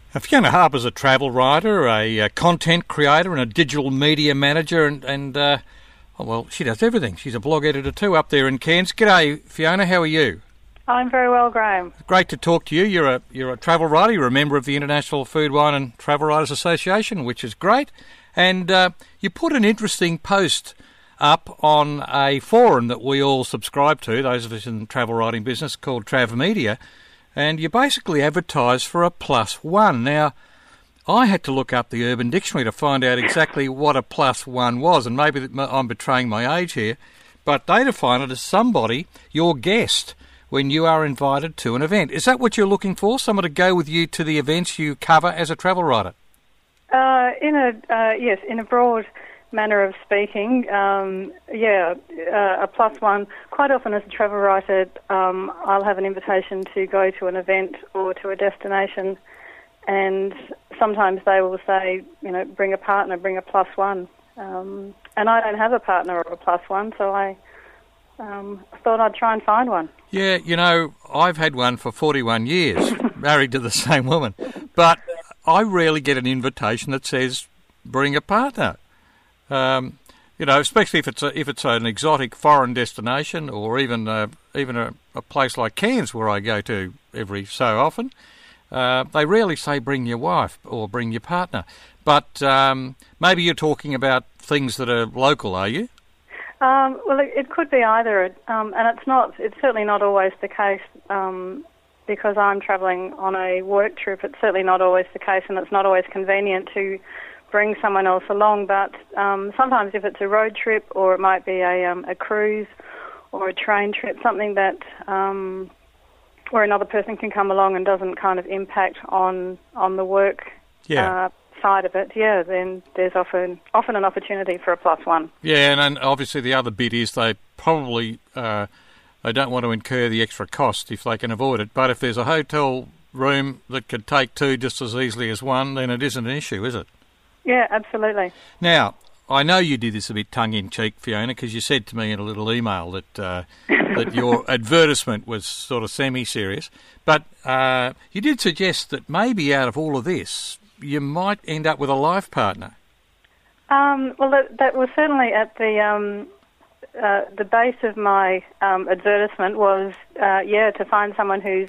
Fiona Harper's a travel writer, a content creator and a digital media manager well, she does everything. She's a blog editor too up there in Cairns. G'day, Fiona. How are you? I'm very well, Graham. Great to talk to you. You're a travel writer. You're a member of the International Food, Wine and Travel Writers Association, which is great. And you put an interesting post up on a forum that we all subscribe to, those of us in the travel writing business, called Trav Media, and you basically advertise for a +1. Now, I had to look up the Urban Dictionary to find out exactly what a +1 was, and maybe I'm betraying my age here, but they define it as somebody, your guest, when you are invited to an event. Is that what you're looking for, someone to go with you to the events you cover as a travel writer? Yes, in a broad manner of speaking, a +1. Quite often as a travel writer, I'll have an invitation to go to an event or to a destination, and sometimes they will say, bring a partner, bring a +1. And I don't have a partner or a +1, so I thought I'd try and find one. Yeah, I've had one for 41 years, married to the same woman, but I rarely get an invitation that says, bring a partner. Especially if it's an exotic foreign destination, or even a place like Cairns where I go to every so often. They rarely say bring your wife or bring your partner. But maybe you're talking about things that are local, are you? Well, it could be either, and it's certainly not always the case. Because I'm travelling on a work trip, it's certainly not always the case, and it's not always convenient to bring someone else along. But sometimes if it's a road trip, or it might be a cruise or a train trip, something that where another person can come along and doesn't kind of impact on the work side of it, then there's often an opportunity for a +1. Yeah, and obviously the other bit is they probably they don't want to incur the extra cost if they can avoid it. But if there's a hotel room that could take two just as easily as one, then it isn't an issue, is it? Yeah, absolutely. Now, I know you did this a bit tongue-in-cheek, Fiona, because you said to me in a little email that your advertisement was sort of semi-serious. But you did suggest that maybe out of all of this, you might end up with a life partner. Well, that was certainly at the base of my advertisement was, to find someone who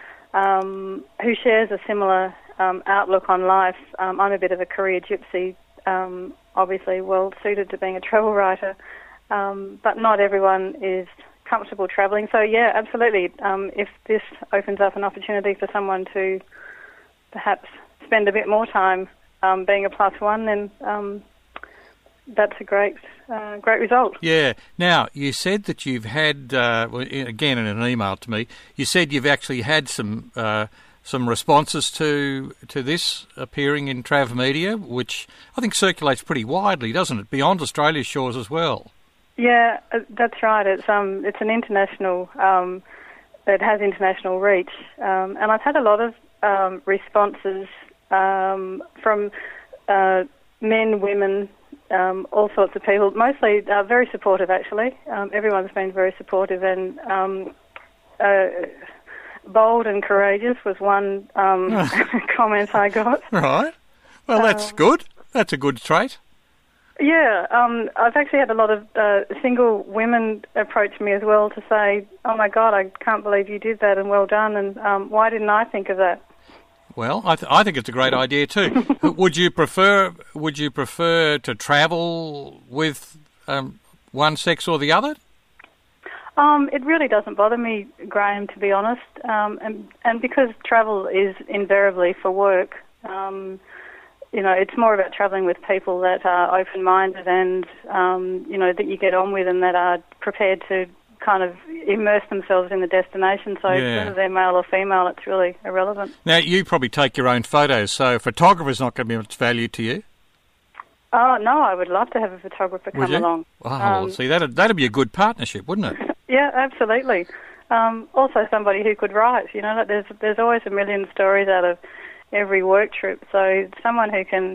shares a similar outlook on life. I'm a bit of a career gypsy, obviously well suited to being a travel writer, but not everyone is comfortable travelling. So, absolutely, if this opens up an opportunity for someone to perhaps spend a bit more time being a +1, then that's a great result. Yeah. Now, you said that you've had, again in an email to me, you said you've actually had some responses to this appearing in Trav Media, which I think circulates pretty widely, doesn't it, beyond Australia's shores as well? Yeah, that's right. It's an international, it has international reach, and I've had a lot of responses from men, women, all sorts of people, mostly very supportive, actually. Everyone's been very supportive, and bold and courageous was one comment I got. Right. Well, that's good. That's a good trait. Yeah. I've actually had a lot of single women approach me as well to say, oh, my God, I can't believe you did that, and well done, and why didn't I think of that? Well, I think it's a great idea too. Would you prefer to travel with one sex or the other? It really doesn't bother me, Graham, to be honest. And because travel is invariably for work, it's more about travelling with people that are open-minded and that you get on with and that are prepared to kind of immerse themselves in the destination. So whether they're male or female, it's really irrelevant. Now, you probably take your own photos, so a photographer's not going to be much value to you. Oh, no, I would love to have a photographer come along. Oh, see, that'd be a good partnership, wouldn't it? Yeah, absolutely. Also somebody who could write, there's always a million stories out of every work trip, so someone who can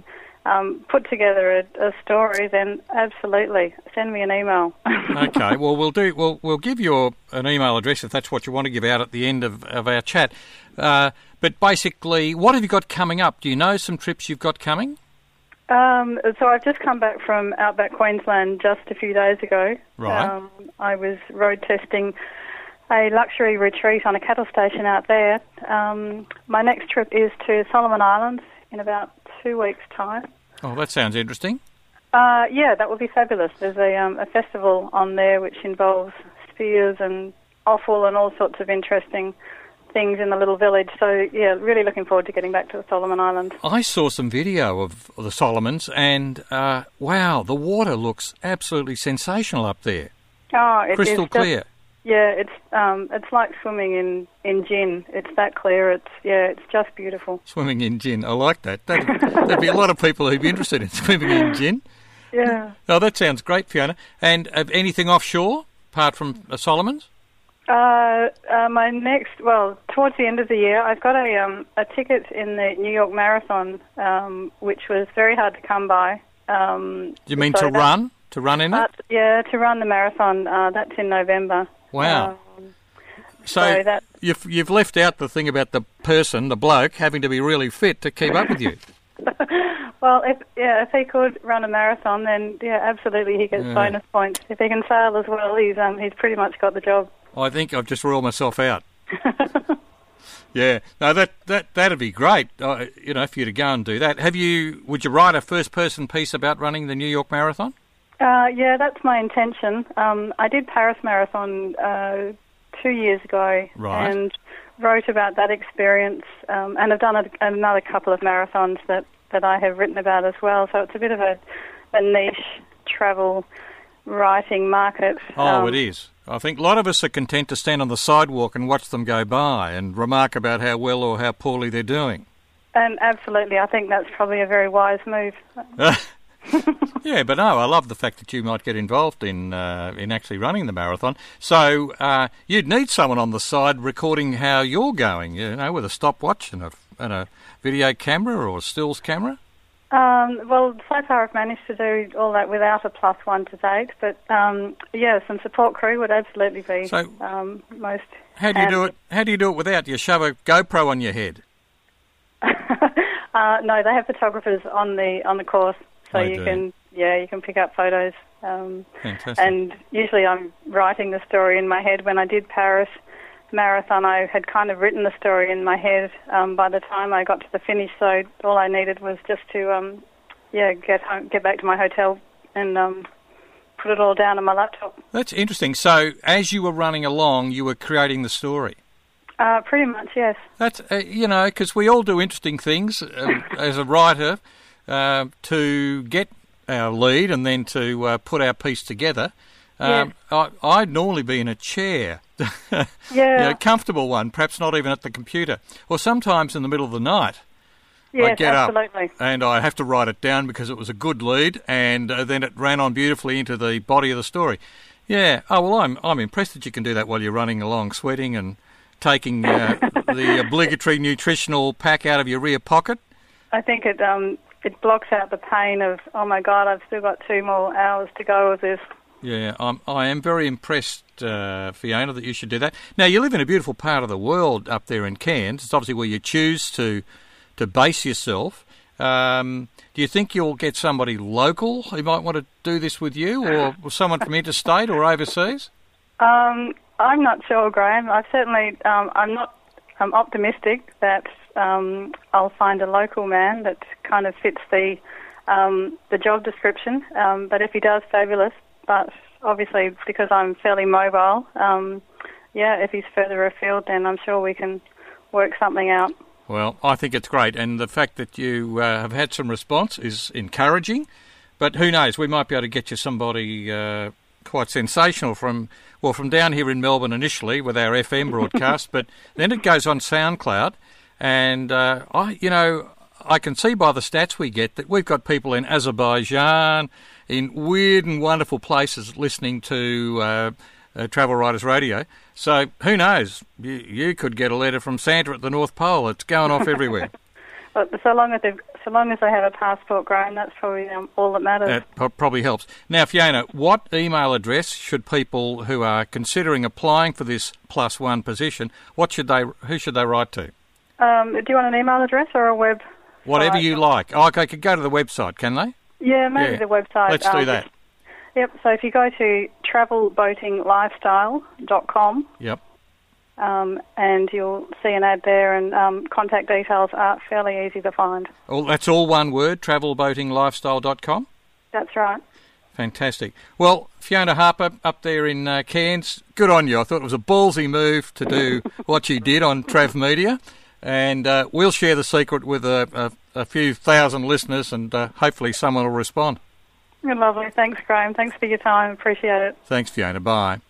put together a story, then absolutely send me an email. Okay, well we'll give you an email address if that's what you want to give out at the end of our chat. But basically, what have you got coming up? Do you know some trips you've got coming? So I've just come back from Outback Queensland just a few days ago. Right. I was road testing a luxury retreat on a cattle station out there. My next trip is to Solomon Islands in about 2 weeks' time. Oh, that sounds interesting. Yeah, that would be fabulous. There's a festival on there which involves spears and offal and all sorts of interesting things in the little village. So, yeah, really looking forward to getting back to the Solomon Islands. I saw some video of the Solomons and, wow, the water looks absolutely sensational up there. Oh, Crystal clear. Yeah, it's like swimming in gin. It's that clear. It's just beautiful. Swimming in gin. I like that. There'd be a lot of people who'd be interested in swimming in gin. Yeah. Oh, that sounds great, Fiona. And anything offshore apart from Solomons? Towards the end of the year, I've got a ticket in the New York Marathon, which was very hard to come by. You mean to run? To run in it? Yeah, to run the marathon. That's in November. Wow. So you've left out the thing about the person, the bloke, having to be really fit to keep up with you. Well, if he could run a marathon, then absolutely he gets bonus points. If he can sail as well, he's pretty much got the job. I think I've just ruled myself out. Yeah, no, that'd be great. For you to go and do that. Would you write a first-person piece about running the New York Marathon? Yeah, that's my intention. I did Paris Marathon 2 years ago, right, and wrote about that experience, and I've done another couple of marathons that I have written about as well. So it's a bit of a niche travel writing market. Oh, it is. I think a lot of us are content to stand on the sidewalk and watch them go by and remark about how well or how poorly they're doing. And absolutely, I think that's probably a very wise move. Yeah, but no, I love the fact that you might get involved in actually running the marathon. So you'd need someone on the side recording how you're going, with a stopwatch and a video camera or a stills camera. Well, so far I've managed to do all that without a +1 to date, but some support crew would absolutely be most. How do you do it? How do you do it without? Do you shove a GoPro on your head? No, they have photographers on the course, so you can pick up photos. Fantastic. And usually I'm writing the story in my head. When I did Paris Marathon, I had kind of written the story in my head by the time I got to the finish, so all I needed was just to get back to my hotel and put it all down on my laptop. That's interesting. So as you were running along, you were creating the story? Pretty much, yes. That's, because we all do interesting things as a writer to get our lead and then to put our piece together. Yes. I'd normally be in a chair, a comfortable one, perhaps not even at the computer, or sometimes in the middle of the night. Yes, I get absolutely. up and I have to write it down because it was a good lead, and then it ran on beautifully into the body of the story. Yeah. Oh well, I'm impressed that you can do that while you're running along, sweating and taking the obligatory nutritional pack out of your rear pocket. I think it blocks out the pain of, oh my God, I've still got 2 more hours to go of this. Yeah, I am very impressed, Fiona, that you should do that. Now, you live in a beautiful part of the world up there in Cairns. It's obviously where you choose to base yourself. Do you think you'll get somebody local who might want to do this with you, or someone from interstate or overseas? I'm not sure, Graham. I'm optimistic that I'll find a local man that kind of fits the job description. But if he does, fabulous. But obviously, because I'm fairly mobile, if he's further afield, then I'm sure we can work something out. Well, I think it's great, and the fact that you have had some response is encouraging. But who knows, we might be able to get you somebody quite sensational from down here in Melbourne initially with our FM broadcast, but then it goes on SoundCloud, and I can see by the stats we get that we've got people in Azerbaijan, in weird and wonderful places listening to Travel Writers Radio. So who knows? You could get a letter from Santa at the North Pole. It's going off everywhere. But so long as they have a passport, Graham, that's probably all that matters. That probably helps. Now, Fiona, what email address should people who are considering applying for this +1 position, who should they write to? Do you want an email address or a web? Whatever you like. Oh, okay, could go to the website, can they? Yeah, maybe the website. Let's do that. Yep, so if you go to travelboatinglifestyle.com, yep. And you'll see an ad there, and contact details are fairly easy to find. Oh, that's all one word, travelboatinglifestyle.com? That's right. Fantastic. Well, Fiona Harper up there in Cairns, good on you. I thought it was a ballsy move to do what you did on Trav Media, and we'll share the secret with a few thousand listeners, and hopefully someone will respond. Lovely. Thanks, Graham. Thanks for your time. Appreciate it. Thanks, Fiona. Bye.